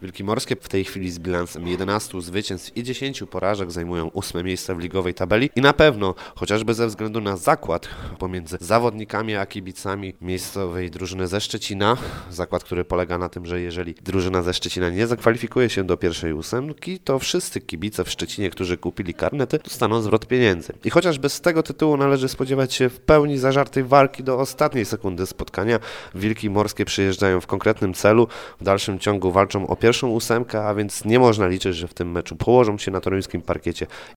Wilki Morskie w tej chwili z bilansem 11 zwycięstw i 10 porażek zajmują 8 miejsce w ligowej tabeli i na pewno, chociażby ze względu na zakład pomiędzy zawodnikami a kibicami miejscowej drużyny ze Szczecina, zakład, który polega na tym, że jeżeli drużyna ze Szczecina nie zakwalifikuje się do pierwszej ósemki, to wszyscy kibice w Szczecinie, którzy kupili karnety, dostaną zwrot pieniędzy. I chociażby z tego tytułu należy spodziewać się w pełni zażartej walki do ostatniej sekundy spotkania. Wilki Morskie przyjeżdżają w konkretnym celu, w dalszym ciągu walczą o pierwszą ósemkę, a więc nie można liczyć, że w tym meczu położą się na toruńskim parkiecie